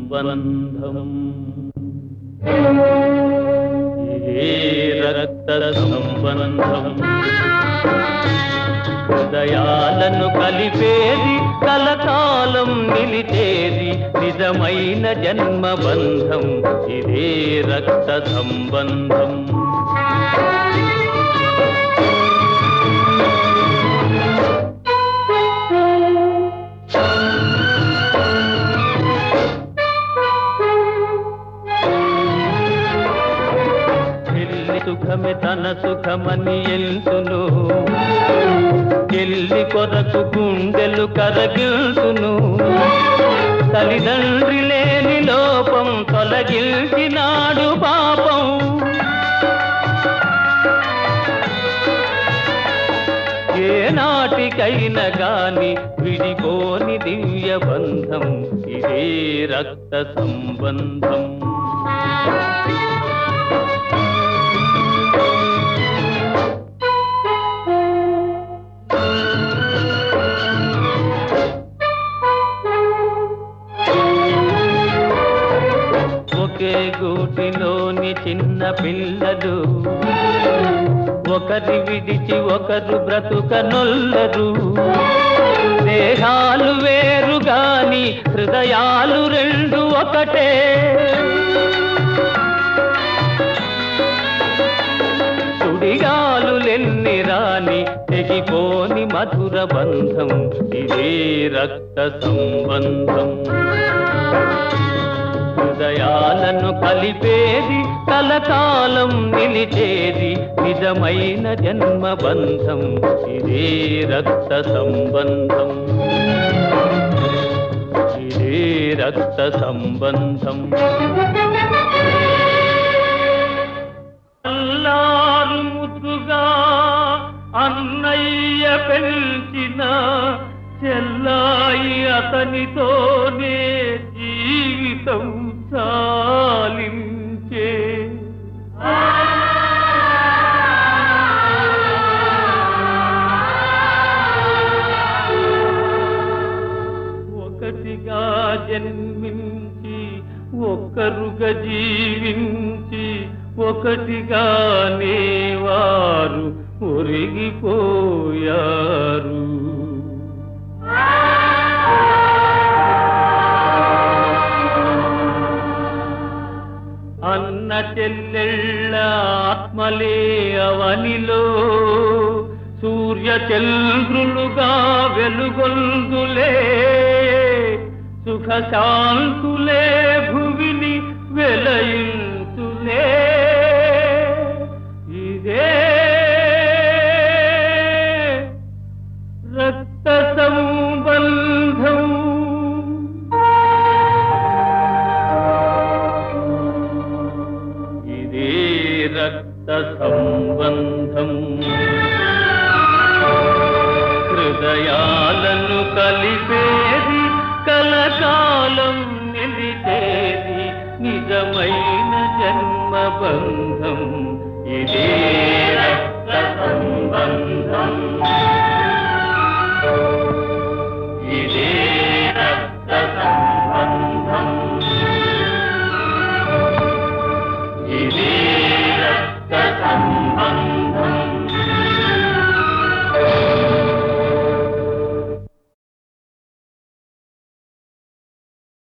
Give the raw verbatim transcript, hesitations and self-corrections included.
సంబంధం ఇదే రక్త సంబంధం హృదయాలను కలిపేది కలకాలం నిలిచేది నిజమైన జన్మబంధం ఇదే రక్త సంబంధం సుఖమే తన సుఖమని ఎల్తును చెల్లి కొరకు గుండెలు కరగిల్తును తల్లిదండ్రి లేని లోపం తొలగిల్చినాడు పాపం ఏ నాటికైనా గాని విడిపోని దివ్య బంధం ఇదే రక్త సంబంధం ఒకే గూటిలోని చిన్న పిల్లలు ఒకరి విడిచి ఒకరు బ్రతుకనొల్లరు దేహాలు వేరు గాని హృదయాలు రెండు ఒకటే సుడిగాలులెన్ని రాని తెగిపోని మధుర బంధం ఇదే రక్త సంబంధం హృదయాలను కలిపేది కలకాలం నిలిచేది నిజమైన జన్మబంధం ఇదే రక్త సంబంధం ఇదే రక్త సంబంధం అల్లారు ముద్దుగా అన్నయ్య పెంచిన చెల్లాయి అతనితోనే జీవితం చాలించే ఒకటిగా జన్మించి ఒక్కరుగా జీవించి ఒకటిగానే వారు ఒరిగిపోయారు అన్న చెల్లెళ్ళ ఆత్మలే అవనిలో సూర్య చంద్రులుగా వెలుగొందులే సుఖ శాంతులే భువిని వెలయించులే ఇదే రక్త సంబంధం ఇదే రక్త సంబంధం హృదయాలను కలిపేది కలకాలం నిలిచేది నిజమైన జన్మబంధం ఇదే రక్త సంబంధం ఇదే రక్త సంబంధం ఇదే రక్త సంబంధం